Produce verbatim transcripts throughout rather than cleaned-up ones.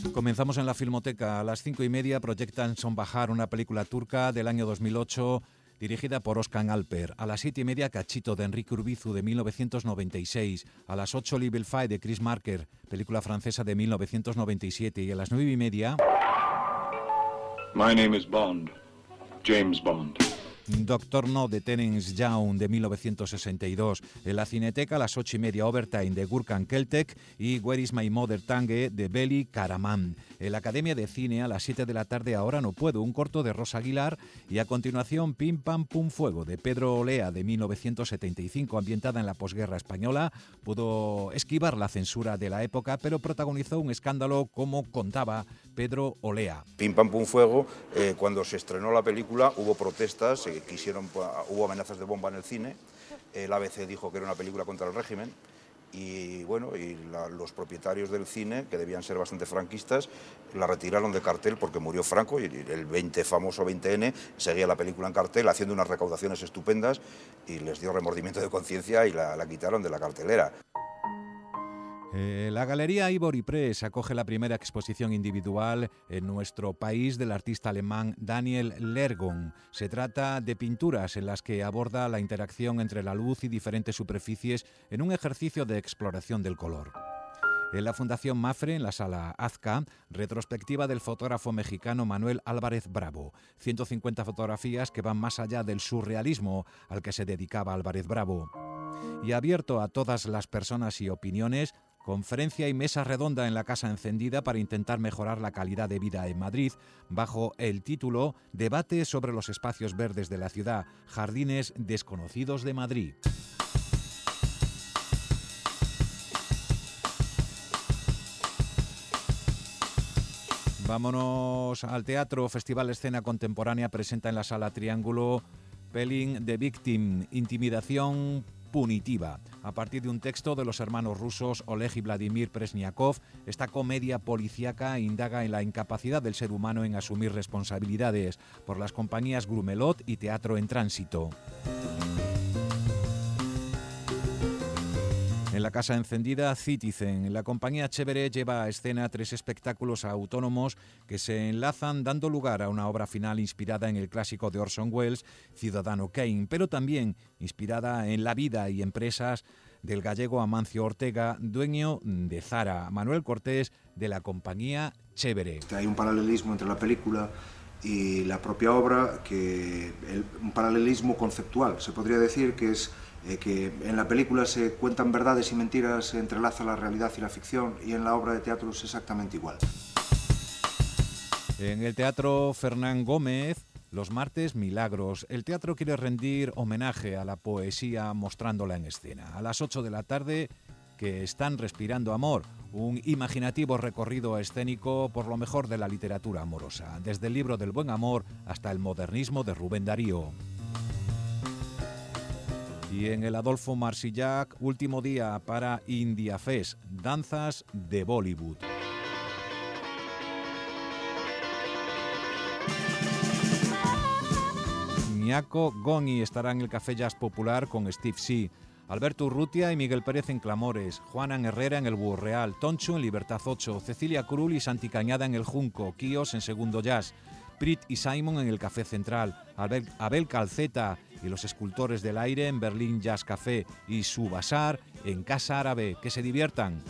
Comenzamos en la Filmoteca. A las cinco y media proyectan Sonbahar, una película turca del año dos mil ocho, dirigida por Özkan Alper. A las siete y media, Cachito, de Enrique Urbizu, de mil novecientos noventa y seis. A las ocho, Level Five, de Chris Marker, película francesa de mil novecientos noventa y siete. Y a las nueve y media... My name is Bond. James Bond. Doctor No, de Terence Young, de mil novecientos sesenta y dos. En la Cineteca, a las ocho y media, Overtime, de Gurkan Keltek, y Where is my Mother Tange, de Beli Karaman. En la Academia de Cine, a las siete de la tarde, Ahora no puedo, un corto de Rosa Aguilar, y a continuación Pim Pam Pum Fuego, de Pedro Olea, de mil novecientos setenta y cinco, ambientada en la posguerra española. Pudo esquivar la censura de la época, pero protagonizó un escándalo, como contaba Pedro Olea. Pim Pam Pum Fuego, eh, cuando se estrenó la película hubo protestas, eh, quisieron, hubo amenazas de bomba en el cine, el A B C dijo que era una película contra el régimen y bueno, y la, los propietarios del cine, que debían ser bastante franquistas, la retiraron de cartel porque murió Franco y el veinte, famoso veinte ene seguía la película en cartel haciendo unas recaudaciones estupendas y les dio remordimiento de conciencia y la, la quitaron de la cartelera. Eh, la Galería Ivory Press acoge la primera exposición individual en nuestro país del artista alemán Daniel Lergon. Se trata de pinturas en las que aborda la interacción entre la luz y diferentes superficies en un ejercicio de exploración del color. En la Fundación Mafre, en la sala Azca, retrospectiva del fotógrafo mexicano Manuel Álvarez Bravo. ciento cincuenta fotografías que van más allá del surrealismo al que se dedicaba Álvarez Bravo. Y abierto a todas las personas y opiniones, conferencia y mesa redonda en la Casa Encendida para intentar mejorar la calidad de vida en Madrid, bajo el título Debate sobre los espacios verdes de la ciudad, jardines desconocidos de Madrid. Vámonos al teatro. Festival Escena Contemporánea presenta en la Sala Triángulo Pelin the Victim, intimidación punitiva. A partir de un texto de los hermanos rusos Oleg y Vladimir Presniakov, esta comedia policíaca indaga en la incapacidad del ser humano en asumir responsabilidades por las compañías Grumelot y Teatro en Tránsito. En la Casa Encendida, Citizen. La compañía Chévere lleva a escena tres espectáculos autónomos que se enlazan dando lugar a una obra final inspirada en el clásico de Orson Welles, Ciudadano Kane, pero también inspirada en la vida y empresas del gallego Amancio Ortega, dueño de Zara. Manuel Cortés, de la compañía Chévere. Hay un paralelismo entre la película y la propia obra, que el, un paralelismo conceptual. Se podría decir que es Eh, que en la película se cuentan verdades y mentiras, se entrelaza la realidad y la ficción, y en la obra de teatro es exactamente igual. En el Teatro Fernán Gómez, los martes, Milagros. El teatro quiere rendir homenaje a la poesía mostrándola en escena. A las ocho de la tarde, Que están respirando amor, un imaginativo recorrido escénico por lo mejor de la literatura amorosa, desde el libro del buen amor hasta el modernismo de Rubén Darío. Y en el Adolfo Marsillac, último día para India Fest, danzas de Bollywood. Ñaco Goni estará en el Café Jazz Popular con Steve C., Alberto Urrutia y Miguel Pérez en Clamores, Juanan Herrera en el Búho Real, Toncho en Libertad ocho, Cecilia Curul y Santi Cañada en el Junco, Quíos en Segundo Jazz, Prit y Simon en el Café Central, Abel, Abel Calceta y los Escultores del Aire en Berlín Jazz Café y su Bazar en Casa Árabe. Que se diviertan.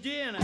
gin.